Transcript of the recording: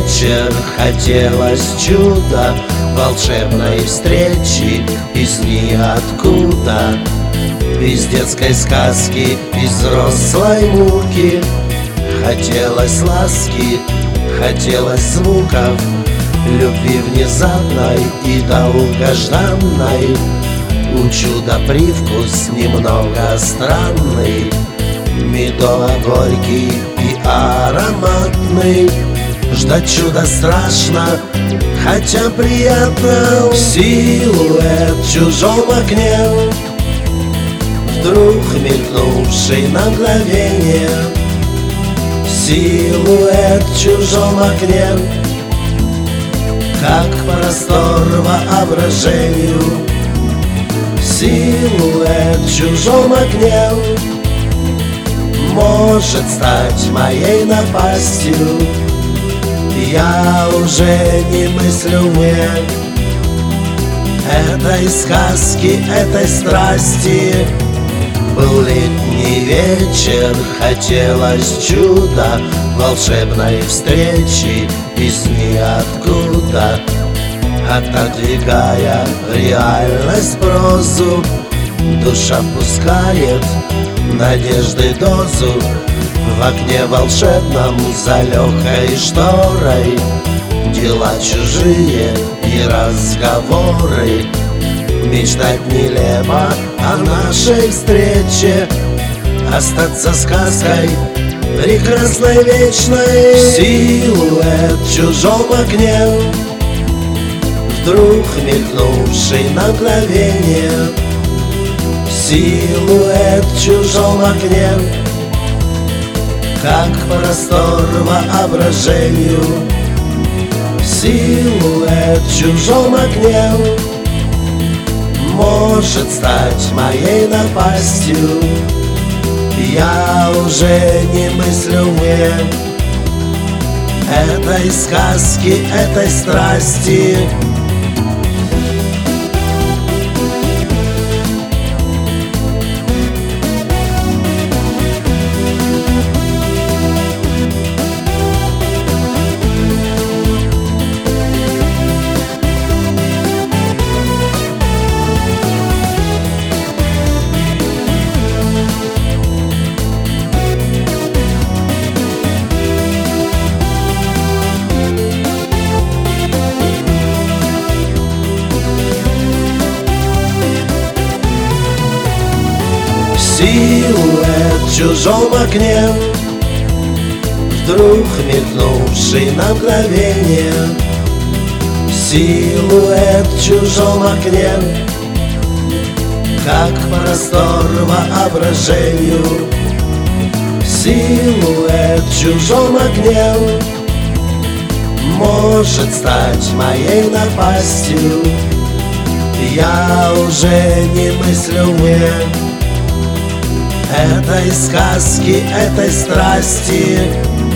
вечер, хотелось чуда, волшебной встречи из ниоткуда. Из детской сказки, из взрослой муки хотелось ласки, хотелось звуков, любви внезапной и долгожданной. У чуда привкус немного странный, медово-горький и ароматный. Ждать чуда страшно, хотя приятно. Силуэт в чужом окне, вдруг мелькнувший на мгновение. Силуэт в чужом окне, как простор воображению. Силуэт в чужом окне может стать моей напастью. Я уже не мыслю вне этой сказки, этой страсти. Был летний вечер, хотелось чуда, волшебной встречи из ниоткуда. Отодвигая реальность прозу, душа пускает надежды дозу. В окне волшебном за легкой шторой дела чужие и разговоры. Мечтать нелепо о нашей встрече, остаться сказкой прекрасной, вечной. Силуэт в чужом окне, вдруг мелькнувший на мгновение. Силуэт в чужом окне, как простор воображению. Силуэт в чужом окне может стать моей напастью. Я уже не мыслю вне этой сказки, этой страсти. Силуэт в чужом окне, вдруг мелькнувший на мгновение. Силуэт в чужом окне, как простор воображению. Силуэт в чужом окне может стать моей напастью. Я уже не мыслю вне этой сказки, этой страсти.